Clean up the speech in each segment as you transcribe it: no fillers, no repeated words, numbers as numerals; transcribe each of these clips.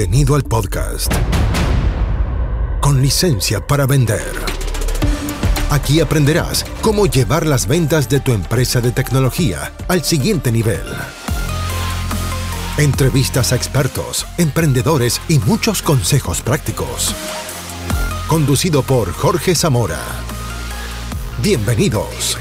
Bienvenido al podcast con licencia para vender. Aquí aprenderás cómo llevar las ventas de tu empresa de tecnología al siguiente nivel. Entrevistas a expertos, emprendedores y muchos consejos prácticos. Conducido por Jorge Zamora. Bienvenidos.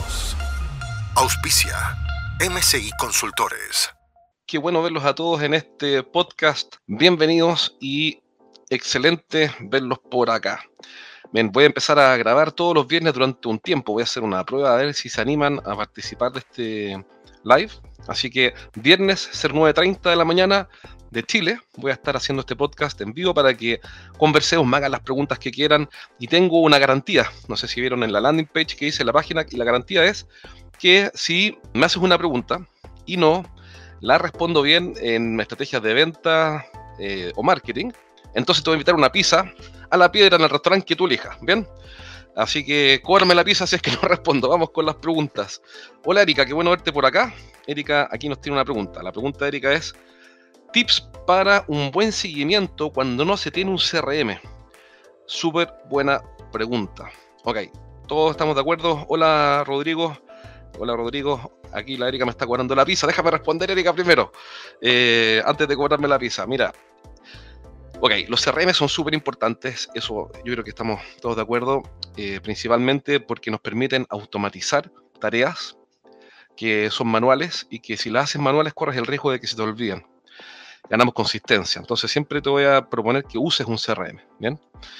Auspicia MCI Consultores. Qué bueno verlos a todos en este podcast. Bienvenidos y excelente verlos por acá. Bien, voy a empezar a grabar todos los viernes durante un tiempo. Voy a hacer una prueba a ver si se animan a participar de este live. Así que viernes, 9:30 de la mañana de Chile, voy a estar haciendo este podcast en vivo para que conversemos, me hagan las preguntas que quieran. Y tengo una garantía. No sé si vieron en la landing page que hice en la página. Y la garantía es que si me haces una pregunta y no la respondo bien en estrategias de venta o marketing, entonces te voy a invitar una pizza a la piedra en el restaurante que tú elijas, ¿bien? Así que cóbrame la pizza si es que no respondo. Vamos con las preguntas. Hola Erika, qué bueno verte por acá. Erika aquí nos tiene una pregunta. La pregunta de Erika es: tips para un buen seguimiento cuando no se tiene un CRM. Súper buena pregunta. Ok, todos estamos de acuerdo. Hola Rodrigo. Hola Rodrigo. Aquí la Erika me está cobrando la pizza. Déjame responder, Erika, primero. Antes de cobrarme la pizza. Mira. Ok, los CRM son súper importantes. Eso yo creo que estamos todos de acuerdo. Principalmente porque nos permiten automatizar tareas que son manuales y que si las haces manuales corres el riesgo de que se te olviden. Ganamos consistencia. Entonces siempre te voy a proponer que uses un CRM. ¿Bien?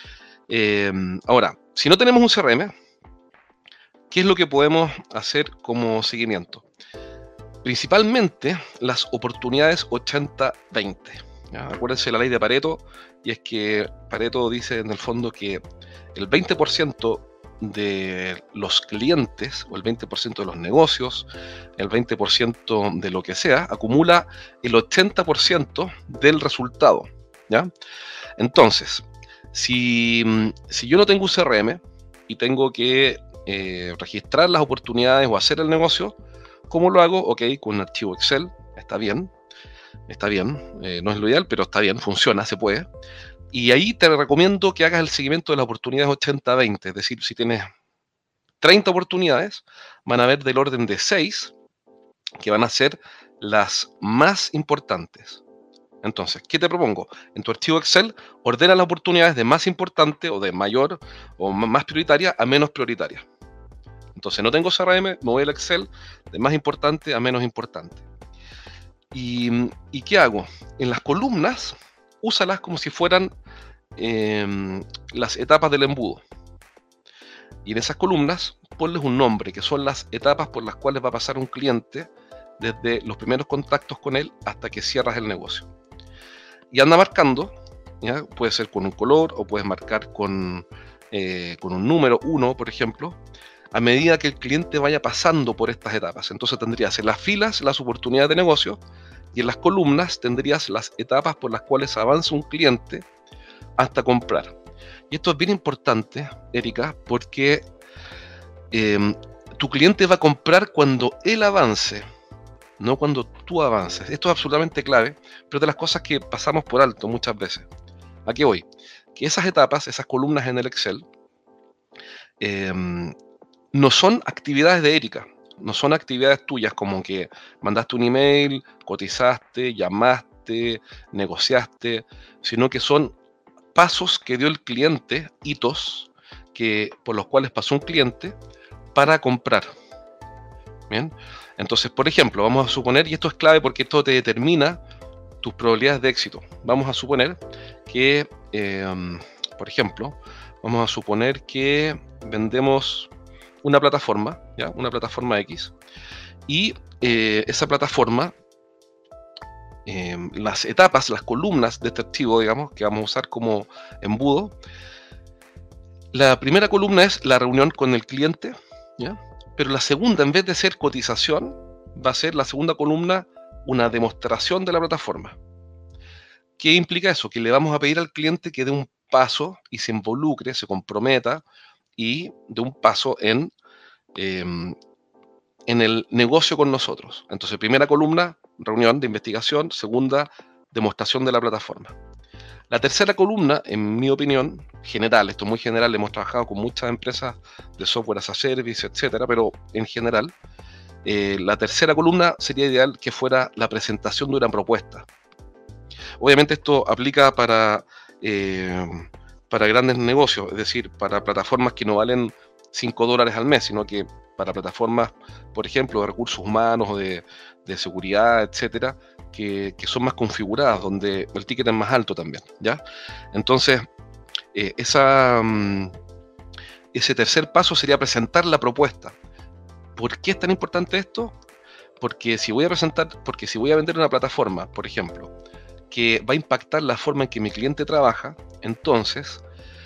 Ahora, si no tenemos un CRM, ¿qué es lo que podemos hacer como seguimiento? Principalmente las oportunidades 80-20. Acuérdense de la ley de Pareto, y es que Pareto dice en el fondo que el 20% de los clientes o el 20% de los negocios, el 20% de lo que sea, acumula el 80% del resultado, ¿ya? Entonces, si yo no tengo un CRM y tengo que registrar las oportunidades o hacer el negocio, ¿cómo lo hago? Ok, con un archivo Excel, está bien, no es lo ideal, pero está bien, funciona, se puede. Y ahí te recomiendo que hagas el seguimiento de las oportunidades 80-20, es decir, si tienes 30 oportunidades, van a haber del orden de 6 que van a ser las más importantes. Entonces, ¿qué te propongo? En tu archivo Excel, ordena las oportunidades de más importante o de mayor o más prioritaria a menos prioritaria. Entonces, no tengo CRM, me voy al Excel de más importante a menos importante. ¿Y qué hago? En las columnas, úsalas como si fueran las etapas del embudo. Y en esas columnas, ponles un nombre, que son las etapas por las cuales va a pasar un cliente desde los primeros contactos con él hasta que cierras el negocio. Y anda marcando, ¿ya? Puede ser con un color o puedes marcar con un número 1, por ejemplo, a medida que el cliente vaya pasando por estas etapas. Entonces tendrías en las filas las oportunidades de negocio y en las columnas tendrías las etapas por las cuales avanza un cliente hasta comprar. Y esto es bien importante, Erika, porque tu cliente va a comprar cuando él avance, no cuando tú avances. Esto es absolutamente clave, pero de las cosas que pasamos por alto muchas veces. ¿A qué voy? Que esas etapas, esas columnas en el Excel, no son actividades de Erika, no son actividades tuyas como que mandaste un email, cotizaste, llamaste, negociaste, sino que son pasos que dio el cliente, hitos por los cuales pasó un cliente para comprar. Bien, entonces, por ejemplo, vamos a suponer, y esto es clave porque esto te determina tus probabilidades de éxito. Vamos a suponer que, por ejemplo, vamos a suponer que vendemos una plataforma, ¿ya? Una plataforma X, y esa plataforma, las etapas, las columnas de este archivo, digamos, que vamos a usar como embudo, la primera columna es la reunión con el cliente, ¿ya? Pero la segunda, en vez de ser cotización, va a ser la segunda columna una demostración de la plataforma. ¿Qué implica eso? Que le vamos a pedir al cliente que dé un paso y se involucre, se comprometa y dé un paso en el negocio con nosotros. Entonces, primera columna, reunión de investigación. Segunda, demostración de la plataforma. La tercera columna, en mi opinión, general, esto es muy general, hemos trabajado con muchas empresas de software as a service, etcétera, pero en general, la tercera columna sería ideal que fuera la presentación de una propuesta. Obviamente esto aplica para grandes negocios, es decir, para plataformas que no valen $5 al mes, sino que para plataformas, por ejemplo, de recursos humanos o de seguridad, etcétera, que son más configuradas, donde el ticket es más alto también, ¿ya? Entonces, ese tercer paso sería presentar la propuesta. ¿Por qué es tan importante esto? Porque si voy a vender una plataforma, por ejemplo, que va a impactar la forma en que mi cliente trabaja, entonces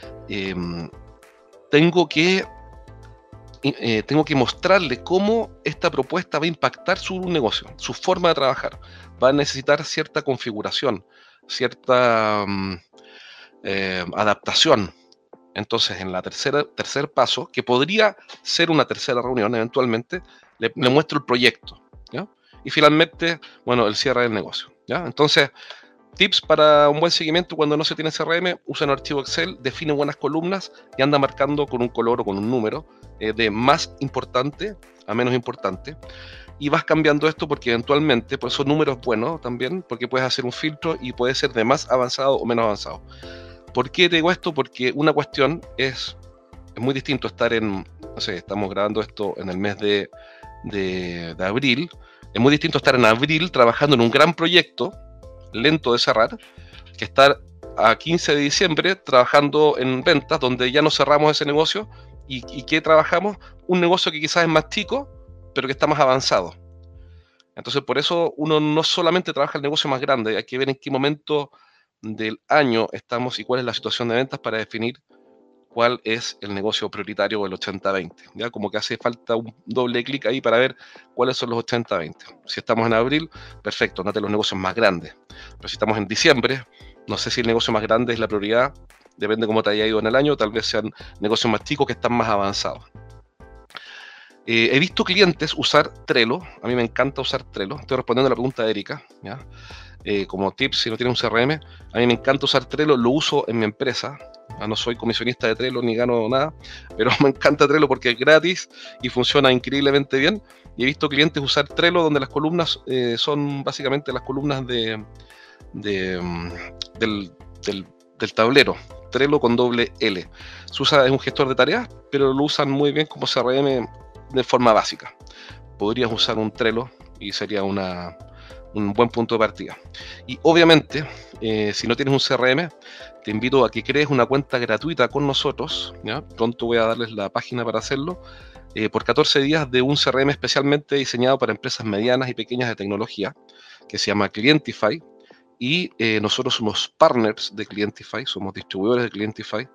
tengo que mostrarle cómo esta propuesta va a impactar su negocio, su forma de trabajar. Va a necesitar cierta configuración, cierta adaptación. Entonces, en la tercer paso, que podría ser una tercera reunión eventualmente, le muestro el proyecto, ¿ya? Y finalmente, bueno, el cierre del negocio, ¿ya? Entonces, tips para un buen seguimiento cuando no se tiene CRM: usa un archivo Excel, define buenas columnas y anda marcando con un color o con un número de más importante a menos importante. Y vas cambiando esto porque eventualmente, por eso números buenos también, porque puedes hacer un filtro y puede ser de más avanzado o menos avanzado. ¿Por qué te digo esto? Porque una cuestión es muy distinto estar no sé, estamos grabando esto en el mes de abril, es muy distinto estar en abril trabajando en un gran proyecto lento de cerrar, que estar a 15 de diciembre trabajando en ventas donde ya no cerramos ese negocio y que trabajamos un negocio que quizás es más chico, pero que está más avanzado. Entonces, por eso uno no solamente trabaja el negocio más grande, hay que ver en qué momento del año estamos y cuál es la situación de ventas para definir cuál es el negocio prioritario o el 80-20. ¿Ya? Como que hace falta un doble clic ahí para ver cuáles son los 80-20. Si estamos en abril, perfecto, andate los negocios más grandes. Pero si estamos en diciembre, no sé si el negocio más grande es la prioridad, depende cómo te haya ido en el año, tal vez sean negocios más chicos que están más avanzados. He visto clientes usar Trello, a mí me encanta usar Trello, estoy respondiendo a la pregunta de Erika, ¿ya? Como tips, si no tienes un CRM, a mí me encanta usar Trello, lo uso en mi empresa. No soy comisionista de Trello ni gano nada, pero me encanta Trello porque es gratis y funciona increíblemente bien. Y he visto clientes usar Trello donde las columnas son básicamente las columnas del tablero. Trello con doble L. Se usa, es un gestor de tareas, pero lo usan muy bien como CRM de forma básica. Podrías usar un Trello y sería un buen punto de partida. Y obviamente, si no tienes un CRM, te invito a que crees una cuenta gratuita con nosotros, ¿ya? Pronto voy a darles la página para hacerlo, por 14 días de un CRM especialmente diseñado para empresas medianas y pequeñas de tecnología, que se llama Clientify, y nosotros somos partners de Clientify, somos distribuidores de Clientify,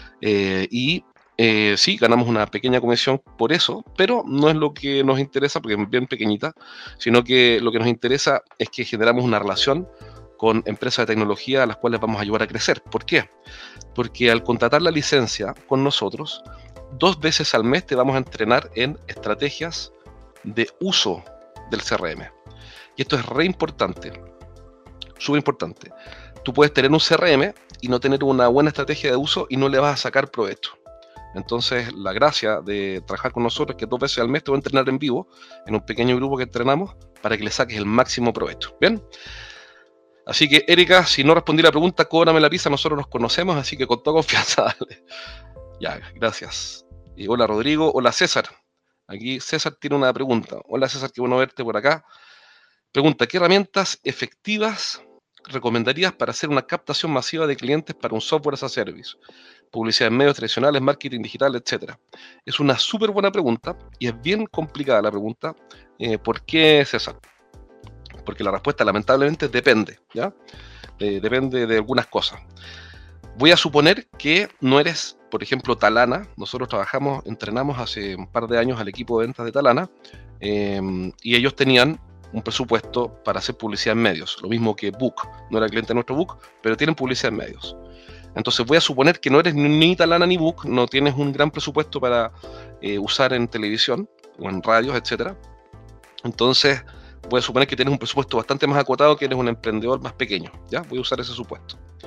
sí, ganamos una pequeña comisión por eso, pero no es lo que nos interesa porque es bien pequeñita, sino que lo que nos interesa es que generamos una relación con empresas de tecnología a las cuales vamos a ayudar a crecer. ¿Por qué? Porque al contratar la licencia con nosotros, 2 veces al mes te vamos a entrenar en estrategias de uso del CRM. Y esto es re importante, súper importante. Tú puedes tener un CRM y no tener una buena estrategia de uso y no le vas a sacar provecho. Entonces, la gracia de trabajar con nosotros es que 2 veces al mes te voy a entrenar en vivo, en un pequeño grupo que entrenamos, para que le saques el máximo provecho. ¿Bien? Así que, Erika, si no respondí la pregunta, cóbrame la pizza, nosotros nos conocemos, así que con toda confianza, dale. Ya, gracias. Y hola, Rodrigo. Hola, César. Aquí César tiene una pregunta. Hola, César, qué bueno verte por acá. Pregunta: ¿qué herramientas efectivas recomendarías para hacer una captación masiva de clientes para un software as a service? Publicidad en medios tradicionales, marketing digital, etc. Es una súper buena pregunta y es bien complicada la pregunta. ¿Por qué, César? Porque la respuesta lamentablemente depende, ¿ya? Depende de algunas cosas. Voy a suponer que no eres, por ejemplo, Talana. Nosotros entrenamos hace un par de años al equipo de ventas de Talana y ellos tenían un presupuesto para hacer publicidad en medios, lo mismo que Book. No era cliente de nuestro Book, pero tienen publicidad en medios. Entonces voy a suponer que no eres ni Talana ni Book, no tienes un gran presupuesto para usar en televisión o en radios, etc. Entonces voy a suponer que tienes un presupuesto bastante más acotado, que eres un emprendedor más pequeño, ¿ya? Voy a usar ese supuesto.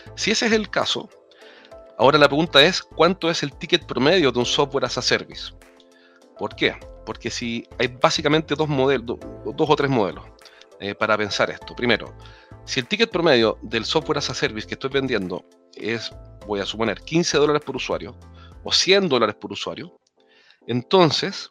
Si ese es el caso, ahora la pregunta es, ¿cuánto es el ticket promedio de un software as a service? ¿Por qué? Porque si hay básicamente dos o tres modelos para pensar esto. Primero, si el ticket promedio del software as a service que estoy vendiendo es, voy a suponer, $15 por usuario o $100 por usuario, entonces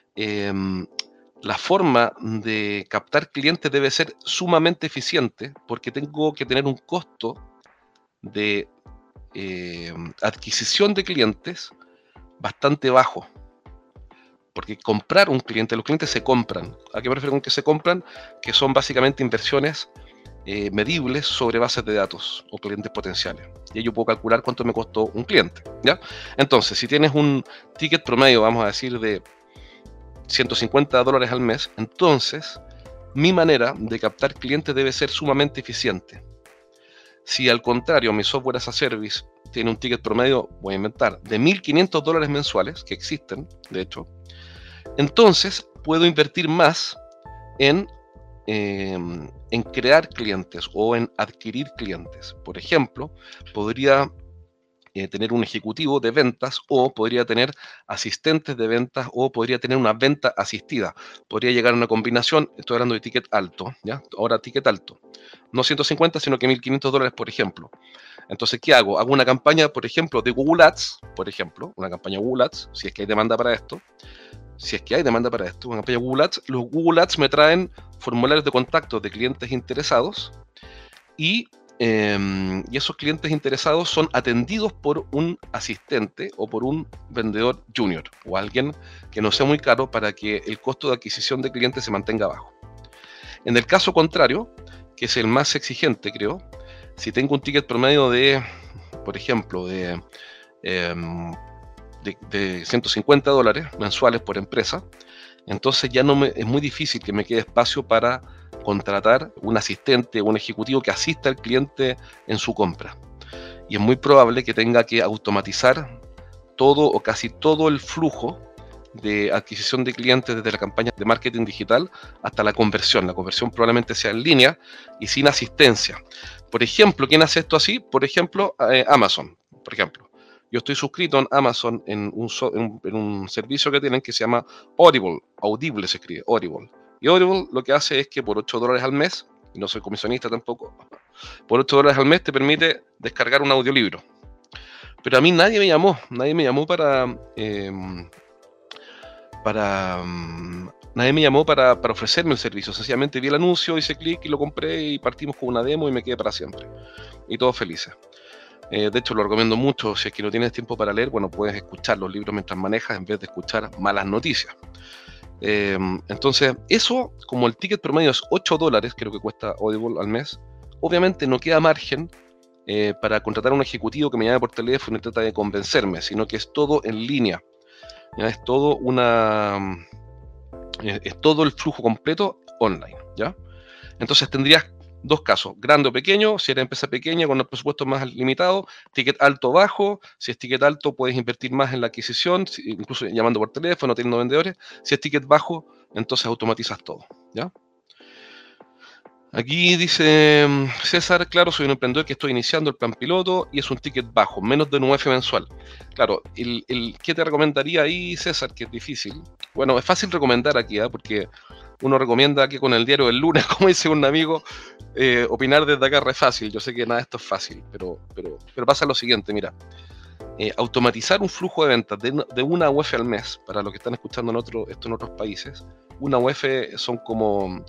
la forma de captar clientes debe ser sumamente eficiente porque tengo que tener un costo de adquisición de clientes bastante bajo. Porque comprar un cliente, los clientes se compran. ¿A qué me refiero con que se compran? Que son básicamente inversiones medibles sobre bases de datos o clientes potenciales. Y ahí yo puedo calcular cuánto me costó un cliente, ¿ya? Entonces, si tienes un ticket promedio, vamos a decir, de $150 al mes, entonces mi manera de captar clientes debe ser sumamente eficiente. Si al contrario mi software as a service tiene un ticket promedio, voy a inventar, de $1.500 mensuales, que existen, de hecho, entonces puedo invertir más en crear clientes o en adquirir clientes. Por ejemplo, podría tener un ejecutivo de ventas o podría tener asistentes de ventas o podría tener una venta asistida. Podría llegar a una combinación, estoy hablando de ticket alto, ¿ya? Ahora ticket alto. No 150, sino que $1.500, por ejemplo. Entonces, ¿qué hago? Hago una campaña, por ejemplo, de Google Ads, por ejemplo, una campaña Google Ads, si es que hay demanda para esto. Si es que hay demanda para esto, una campaña Google Ads, los Google Ads me traen formularios de contacto de clientes interesados y esos clientes interesados son atendidos por un asistente o por un vendedor junior o alguien que no sea muy caro para que el costo de adquisición de clientes se mantenga bajo. En el caso contrario, que es el más exigente, creo, si tengo un ticket promedio de, por ejemplo, de $150 mensuales por empresa, entonces ya es muy difícil que me quede espacio para contratar un asistente o un ejecutivo que asista al cliente en su compra. Y es muy probable que tenga que automatizar todo o casi todo el flujo de adquisición de clientes desde la campaña de marketing digital hasta la conversión. La conversión probablemente sea en línea y sin asistencia. Por ejemplo, ¿quién hace esto así? Por ejemplo, Amazon, por ejemplo. Yo estoy suscrito en Amazon en un servicio que tienen que se llama Audible. Audible se escribe, Audible. Y Audible lo que hace es que por $8 al mes, y no soy comisionista tampoco, por $8 al mes te permite descargar un audiolibro. Pero a mí nadie me llamó para ofrecerme el servicio. Sencillamente vi el anuncio, hice clic y lo compré y partimos con una demo y me quedé para siempre. Y todos felices. De hecho, lo recomiendo mucho. Si es que no tienes tiempo para leer, bueno, puedes escuchar los libros mientras manejas en vez de escuchar malas noticias. Entonces, eso, como el ticket promedio es $8, creo que cuesta Audible al mes, obviamente no queda margen para contratar a un ejecutivo que me llame por teléfono y trata de convencerme, sino que es todo en línea. ¿Ya? Es todo el flujo completo online, ¿ya? Entonces tendrías dos casos, grande o pequeño. Si eres empresa pequeña con el presupuesto más limitado, ticket alto o bajo. Si es ticket alto, puedes invertir más en la adquisición, incluso llamando por teléfono, teniendo vendedores. Si es ticket bajo, entonces automatizas todo, ¿ya? Aquí dice César, claro, soy un emprendedor que estoy iniciando el plan piloto y es un ticket bajo, menos de un UF mensual. Claro, ¿qué te recomendaría ahí, César? Que es difícil. Bueno, es fácil recomendar aquí, porque uno recomienda que con el diario del lunes, como dice un amigo, opinar desde acá es fácil. Yo sé que nada de esto es fácil, pero pasa lo siguiente, mira. Automatizar un flujo de ventas de una UF al mes, para los que están escuchando esto en otros países, una UF son como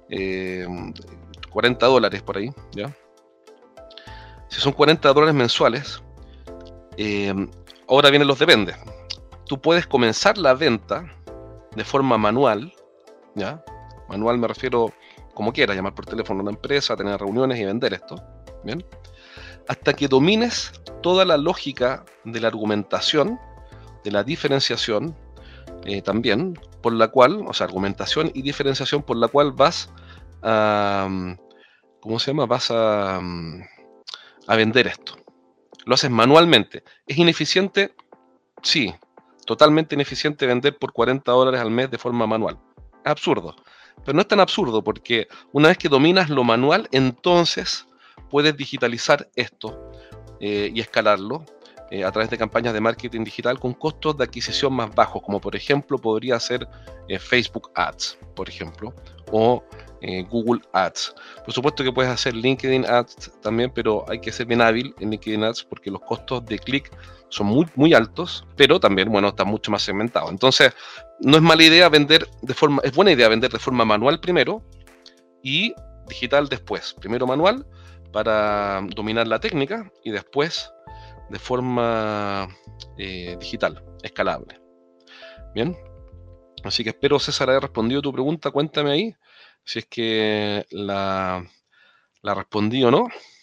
$40 por ahí, ¿ya? Si son $40 mensuales, ahora vienen los depende. Tú puedes comenzar la venta de forma manual, ¿ya? Manual me refiero como quieras, llamar por teléfono a una empresa, tener reuniones y vender esto, ¿bien? Hasta que domines toda la lógica de la argumentación, de la diferenciación, también, por la cual, o sea, argumentación y diferenciación por la cual vas a, Vas a vender esto. Lo haces manualmente. ¿Es ineficiente? Sí, totalmente ineficiente vender por $40 al mes de forma manual. Es absurdo. Pero no es tan absurdo porque una vez que dominas lo manual, entonces puedes digitalizar esto y escalarlo a través de campañas de marketing digital con costos de adquisición más bajos, como por ejemplo podría ser Facebook Ads, por ejemplo, o Google Ads. Por supuesto que puedes hacer LinkedIn Ads también, pero hay que ser bien hábil en LinkedIn Ads porque los costos de clic son muy, muy altos, pero también, bueno, está mucho más segmentado. Entonces, no es mala idea es buena idea vender de forma manual primero y digital después. Primero manual para dominar la técnica y después de forma digital, escalable. Bien, así que espero, César, haber respondido tu pregunta. Cuéntame ahí si es que la respondí o no.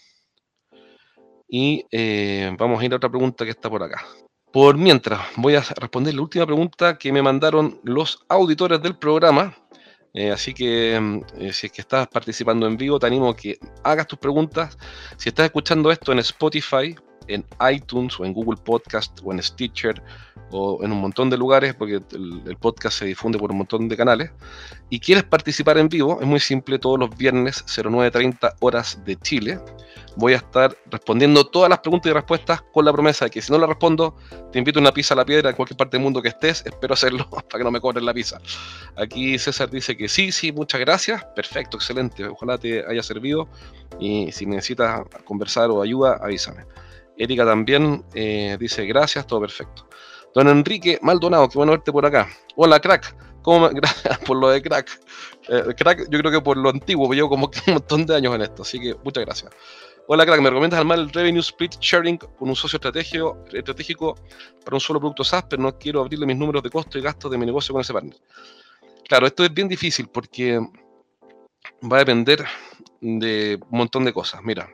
Y vamos a ir a otra pregunta que está por acá. Por mientras, voy a responder la última pregunta que me mandaron los auditores del programa. Así que si es que estás participando en vivo, te animo a que hagas tus preguntas. Si estás escuchando esto en Spotify, en iTunes o en Google Podcast o en Stitcher o en un montón de lugares, porque el podcast se difunde por un montón de canales, y quieres participar en vivo, es muy simple. Todos los viernes 09:30 horas de Chile voy a estar respondiendo todas las preguntas y respuestas con la promesa de que si no la respondo, te invito a una pizza a la piedra en cualquier parte del mundo que estés. Espero hacerlo para que no me cobren la pizza. Aquí César dice que sí, muchas gracias. Perfecto, excelente. Ojalá te haya servido. Y si necesitas conversar o ayuda, avísame. Erika también dice gracias, todo perfecto. Don Enrique Maldonado, qué bueno verte por acá. Hola, crack. Gracias por lo de crack. Crack, yo creo que por lo antiguo, llevo como un montón de años en esto, así que muchas gracias. Hola, crack, ¿me recomiendas armar el Revenue Split Sharing con un socio estratégico para un solo producto SaaS, pero no quiero abrirle mis números de costo y gastos de mi negocio con ese partner? Claro, esto es bien difícil porque va a depender de un montón de cosas. Mira,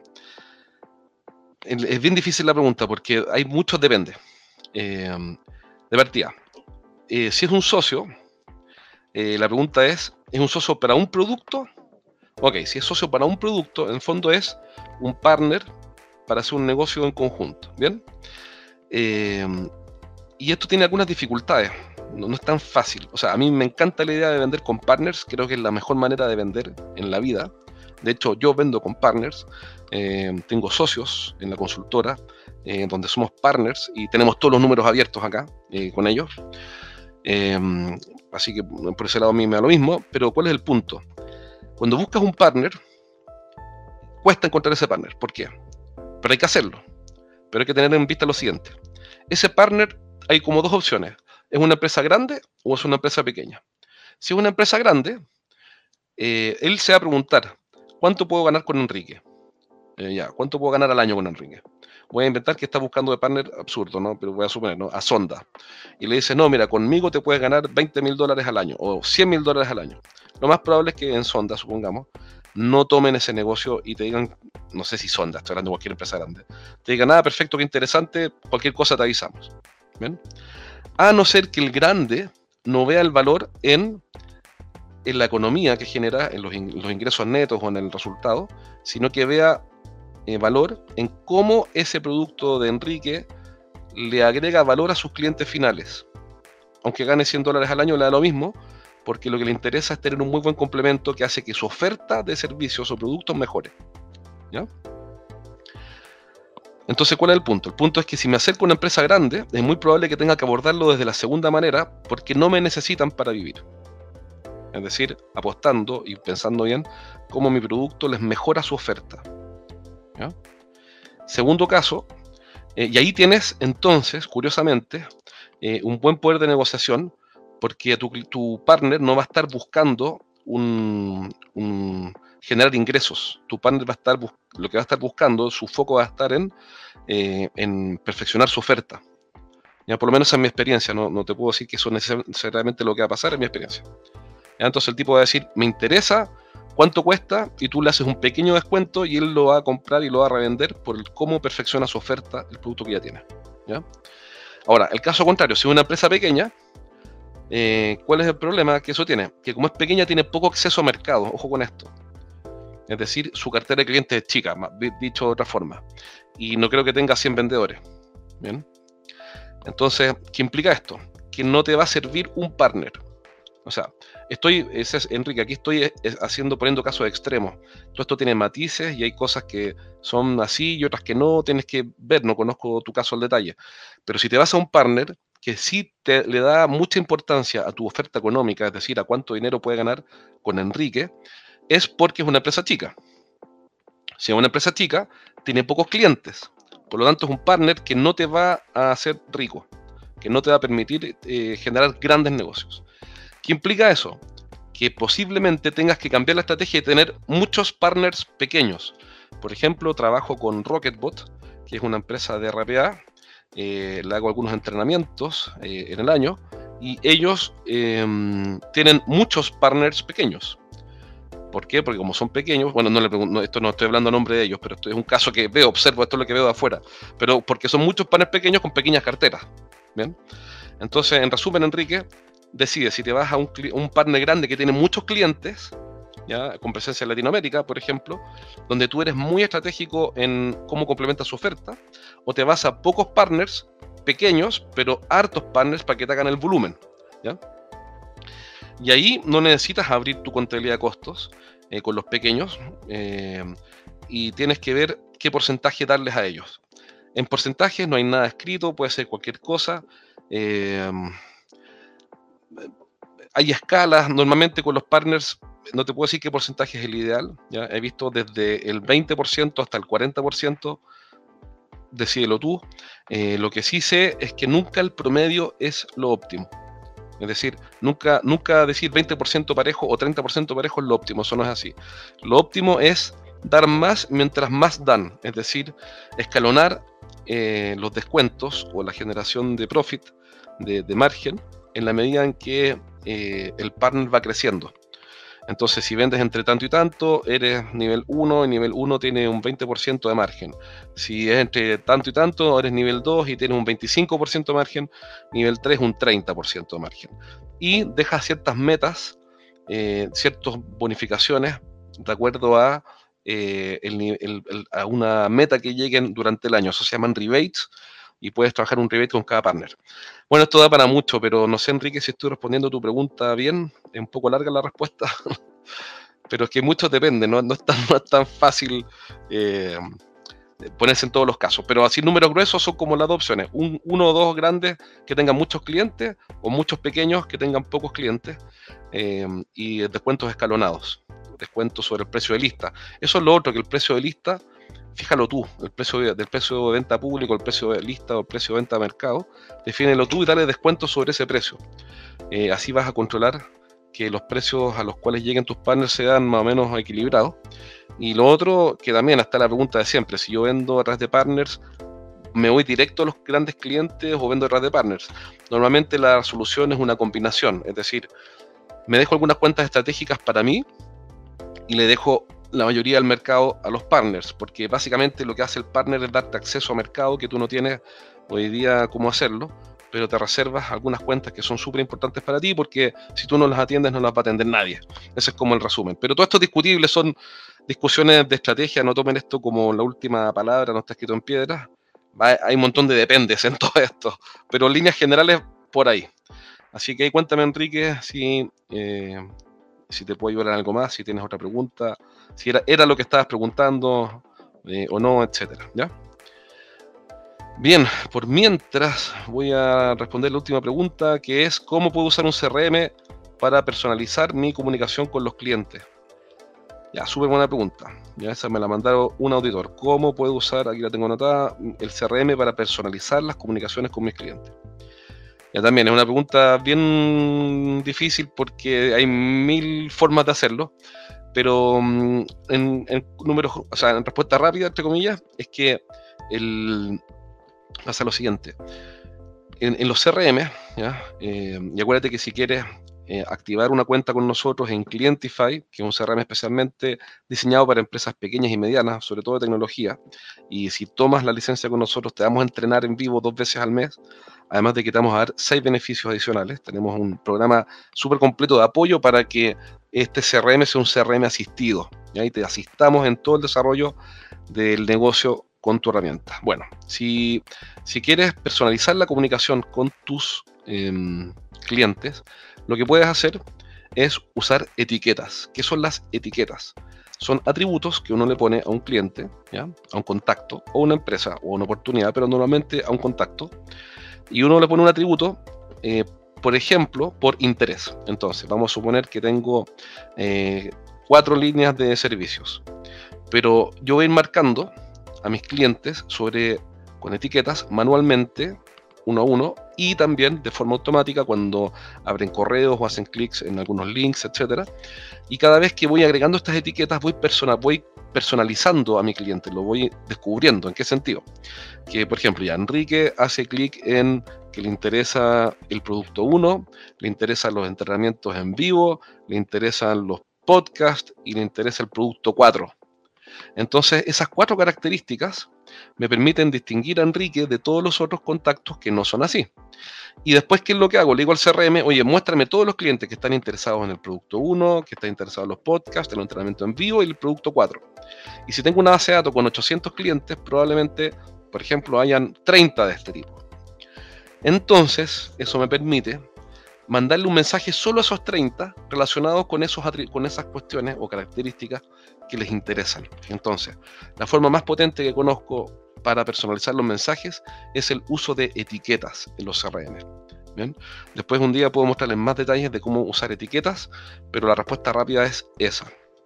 es bien difícil la pregunta porque hay muchos depende. De partida, si es un socio, la pregunta ¿es un socio para un producto? Ok, si es socio para un producto, en el fondo es un partner para hacer un negocio en conjunto, ¿bien? Y esto tiene algunas dificultades, no es tan fácil. O sea, a mí me encanta la idea de vender con partners, creo que es la mejor manera de vender en la vida. De hecho, yo vendo con partners, tengo socios en la consultora, donde somos partners y tenemos todos los números abiertos acá con ellos. Así que por ese lado a mí me da lo mismo, pero ¿cuál es el punto? Cuando buscas un partner, cuesta encontrar ese partner. ¿Por qué? Pero hay que hacerlo. Pero hay que tener en vista lo siguiente. Ese partner, hay como dos opciones. ¿Es una empresa grande o es una empresa pequeña? Si es una empresa grande, él se va a preguntar, ¿cuánto puedo ganar con Enrique? ¿Cuánto puedo ganar al año con Enrique? Voy a inventar que está buscando de partner absurdo, ¿no? Pero voy a suponer, ¿no? A Sonda. Y le dice, no, mira, conmigo te puedes ganar $20.000 al año o $100.000 al año. Lo más probable es que en Sonda, supongamos, no tomen ese negocio y te digan, no sé si Sonda, estoy hablando de cualquier empresa grande, te digan, nada, perfecto, qué interesante, cualquier cosa te avisamos. ¿Bien? A no ser que el grande no vea el valor en la economía que genera, en los ingresos netos o en el resultado, sino que vea valor en cómo ese producto de Enrique le agrega valor a sus clientes finales. Aunque gane $100 al año, le da lo mismo, porque lo que le interesa es tener un muy buen complemento que hace que su oferta de servicios o productos mejore. ¿Ya? Entonces, ¿cuál es el punto? El punto es que si me acerco a una empresa grande, es muy probable que tenga que abordarlo desde la segunda manera, porque no me necesitan para vivir. Es decir, apostando y pensando bien cómo mi producto les mejora su oferta. ¿Ya? Segundo caso, y ahí tienes entonces, curiosamente, un buen poder de negociación, porque tu partner no va a estar buscando generar ingresos. Tu partner va a estar lo que va a estar buscando, su foco va a estar en perfeccionar su oferta. Ya, por lo menos en mi experiencia, no te puedo decir que eso es necesariamente lo que va a pasar, en mi experiencia. Ya, entonces el tipo va a decir, me interesa, ¿cuánto cuesta? Y tú le haces un pequeño descuento y él lo va a comprar y lo va a revender por cómo perfecciona su oferta, el producto que ya tiene. ¿Ya? Ahora, el caso contrario, si es una empresa pequeña, ¿cuál es el problema que eso tiene? Que como es pequeña tiene poco acceso a mercado, ojo con esto. Es decir, su cartera de clientes es chica, dicho de otra forma. Y no creo que tenga 100 vendedores. ¿Bien? Entonces, ¿qué implica esto? Que no te va a servir un partner. O sea, Enrique, aquí estoy poniendo casos extremos. Todo esto tiene matices y hay cosas que son así y otras que no, tienes que ver, no conozco tu caso al detalle. Pero si te vas a un partner que sí le da mucha importancia a tu oferta económica, es decir, a cuánto dinero puede ganar con Enrique, es porque es una empresa chica. Si es una empresa chica, tiene pocos clientes. Por lo tanto, es un partner que no te va a hacer rico, que no te va a permitir generar grandes negocios. ¿Qué implica eso? Que posiblemente tengas que cambiar la estrategia y tener muchos partners pequeños. Por ejemplo, trabajo con Rocketbot, que es una empresa de RPA. Le hago algunos entrenamientos en el año y ellos tienen muchos partners pequeños. ¿Por qué? Porque como son pequeños, bueno, esto no estoy hablando a nombre de ellos, pero esto es un caso que observo, esto es lo que veo de afuera, pero porque son muchos partners pequeños con pequeñas carteras. ¿Bien? Entonces, en resumen, Enrique, decide si te vas a un partner grande que tiene muchos clientes, ¿ya? Con presencia en Latinoamérica, por ejemplo, donde tú eres muy estratégico en cómo complementas su oferta, o te vas a pocos partners pequeños, pero hartos partners para que te hagan el volumen, ¿ya? Y ahí no necesitas abrir tu contabilidad de costos con los pequeños y tienes que ver qué porcentaje darles a ellos. En porcentajes no hay nada escrito, puede ser cualquier cosa. Hay escalas, normalmente con los partners no te puedo decir qué porcentaje es el ideal, ¿ya? He visto desde el 20% hasta el 40%, decídelo tú. Lo que sí sé es que nunca el promedio es lo óptimo. Es decir, nunca decir 20% parejo o 30% parejo es lo óptimo, eso no es así. Lo óptimo es dar más mientras más dan, es decir, escalonar los descuentos o la generación de profit, de margen, en la medida en que el partner va creciendo. Entonces, si vendes entre tanto y tanto, eres nivel 1 y nivel 1 tiene un 20% de margen. Si es entre tanto y tanto, eres nivel 2 y tienes un 25% de margen, nivel 3 un 30% de margen. Y dejas ciertas metas, ciertas bonificaciones de acuerdo a, a una meta que lleguen durante el año. Eso se llaman rebates y puedes trabajar un rebate con cada partner. Bueno, esto da para mucho, pero no sé, Enrique, si estoy respondiendo tu pregunta bien. Es un poco larga la respuesta, pero es que mucho depende, no es tan fácil ponerse en todos los casos. Pero así números gruesos son como las dos opciones. Uno o dos grandes que tengan muchos clientes o muchos pequeños que tengan pocos clientes y descuentos escalonados, descuentos sobre el precio de lista. Eso es lo otro, que el precio de lista, fíjalo tú, el precio del precio de venta público, el precio de lista o el precio de venta de mercado, defínelo tú y dale descuento sobre ese precio. Así vas a controlar que los precios a los cuales lleguen tus partners sean más o menos equilibrados. Y lo otro, que también está la pregunta de siempre, si yo vendo a través de partners, ¿me voy directo a los grandes clientes o vendo a través de partners? Normalmente la solución es una combinación, es decir, me dejo algunas cuentas estratégicas para mí y le dejo la mayoría del mercado a los partners, porque básicamente lo que hace el partner es darte acceso a mercado que tú no tienes hoy día cómo hacerlo, pero te reservas algunas cuentas que son súper importantes para ti, porque si tú no las atiendes no las va a atender nadie. Ese es como el resumen. Pero todo esto es discutible, son discusiones de estrategia, no tomen esto como la última palabra, no está escrito en piedra. Hay un montón de dependes en todo esto, pero en líneas generales por ahí. Así que ahí cuéntame, Enrique, si te puedo ayudar en algo más, si tienes otra pregunta, si era lo que estabas preguntando o no, etcétera, ¿ya? Bien, por mientras voy a responder la última pregunta, que es ¿cómo puedo usar un CRM para personalizar mi comunicación con los clientes? Ya, súper buena pregunta. Ya esa me la mandaron un auditor. ¿Cómo puedo usar, aquí la tengo anotada, el CRM para personalizar las comunicaciones con mis clientes? Ya también es una pregunta bien difícil porque hay 1000 formas de hacerlo, pero en números, o sea, en respuesta rápida, entre comillas, es que pasa lo siguiente. En los CRM, ¿ya? Y acuérdate que si quieres activar una cuenta con nosotros en Clientify, que es un CRM especialmente diseñado para empresas pequeñas y medianas, sobre todo de tecnología, y si tomas la licencia con nosotros, te vamos a entrenar en vivo 2 veces al mes, además de que te vamos a dar 6 beneficios adicionales. Tenemos un programa súper completo de apoyo para que este CRM sea un CRM asistido, ¿ya? Y te asistamos en todo el desarrollo del negocio con tu herramienta. Bueno, si quieres personalizar la comunicación con tus clientes, lo que puedes hacer es usar etiquetas. ¿Qué son las etiquetas? Son atributos que uno le pone a un cliente, ¿ya? A un contacto, o una empresa, o una oportunidad, pero normalmente a un contacto. Y uno le pone un atributo, por ejemplo, por interés. Entonces, vamos a suponer que tengo 4 líneas de servicios. Pero yo voy a ir marcando a mis clientes con etiquetas manualmente, uno a uno, y también de forma automática cuando abren correos o hacen clics en algunos links, etcétera. Y cada vez que voy agregando estas etiquetas voy personalizando a mi cliente, lo voy descubriendo. ¿En qué sentido? Que, por ejemplo, ya Enrique hace clic en que le interesa el producto 1, le interesan los entrenamientos en vivo, le interesan los podcasts y le interesa el producto 4. Entonces, esas 4 características me permiten distinguir a Enrique de todos los otros contactos que no son así. Y después, ¿qué es lo que hago? Le digo al CRM, oye, muéstrame todos los clientes que están interesados en el producto 1, que están interesados en los podcasts, en los entrenamientos en vivo y el producto 4. Y si tengo una base de datos con 800 clientes, probablemente, por ejemplo, hayan 30 de este tipo. Entonces, eso me permite mandarle un mensaje solo a esos 30 relacionados con esas cuestiones o características que les interesan. Entonces, la forma más potente que conozco para personalizar los mensajes es el uso de etiquetas en los CRM. ¿Bien? Después un día puedo mostrarles más detalles de cómo usar etiquetas, pero la respuesta rápida es esa.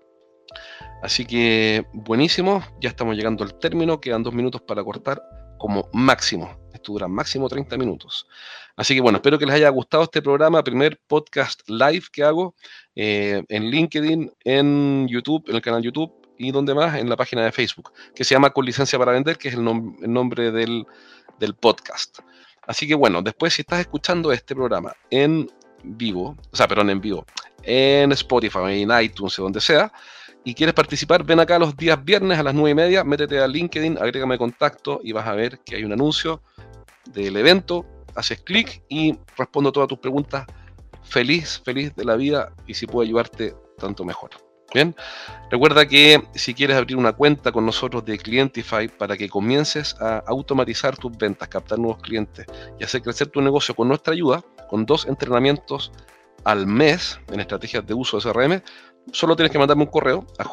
Así que buenísimo, ya estamos llegando al término, quedan 2 minutos para cortar como máximo. Esto dura máximo 30 minutos. Así que bueno, espero que les haya gustado este programa, primer podcast live que hago en LinkedIn, en YouTube, en el canal YouTube y donde más, en la página de Facebook, que se llama Con Licencia para Vender, que es el nombre del podcast. Así que bueno, después si estás escuchando este programa en vivo, en Spotify, en iTunes, donde sea, y quieres participar, ven acá los días viernes a las 9:30, métete a LinkedIn, agrégame contacto y vas a ver que hay un anuncio del evento, haces clic y respondo todas tus preguntas, feliz de la vida, y si puedo ayudarte, tanto mejor. Bien, recuerda que si quieres abrir una cuenta con nosotros de Clientify para que comiences a automatizar tus ventas, captar nuevos clientes y hacer crecer tu negocio con nuestra ayuda, con 2 entrenamientos al mes en estrategias de uso de CRM, solo tienes que mandarme un correo a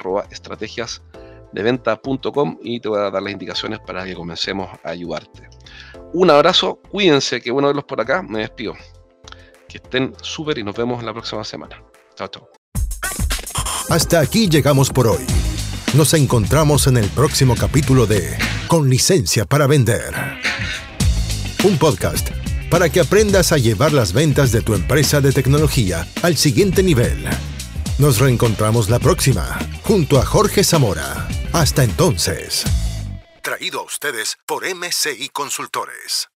jorge@estrategiasdeventa.com y te voy a dar las indicaciones para que comencemos a ayudarte. Un abrazo, cuídense, qué bueno verlos por acá, me despido. Que estén súper y nos vemos en la próxima semana. Chao, chao. Hasta aquí llegamos por hoy. Nos encontramos en el próximo capítulo de Con Licencia para Vender. Un podcast para que aprendas a llevar las ventas de tu empresa de tecnología al siguiente nivel. Nos reencontramos la próxima, junto a Jorge Zamora. Hasta entonces. Traído a ustedes por MCI Consultores.